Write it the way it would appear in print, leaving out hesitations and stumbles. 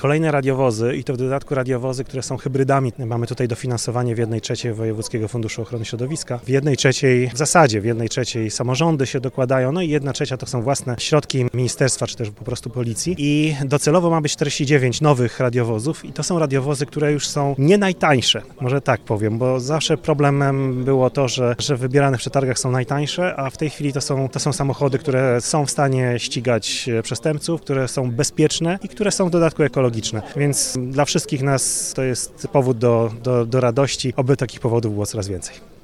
kolejne radiowozy i to w dodatku radiowozy, które są hybrydami. Mamy tutaj dofinansowanie w 1/3 Wojewódzkiego Funduszu Ochrony Środowiska, w 1/3 samorządy się dokładają, no i 1/3 to są własne środki ministerstwa, czy też po prostu policji i docelowo ma być 49 nowych radiowozów i to są radiowozy, które już są nie najtańsze, może tak powiem, bo zawsze problemem było to, że wybierane w przetargach są najtańsze, a w tej chwili to są samochody, które są w stanie ścigać przestępców, które są bezpieczne i które są w dodatku ekologiczne, więc dla wszystkich nas to jest powód do radości, oby takich powodów było coraz więcej.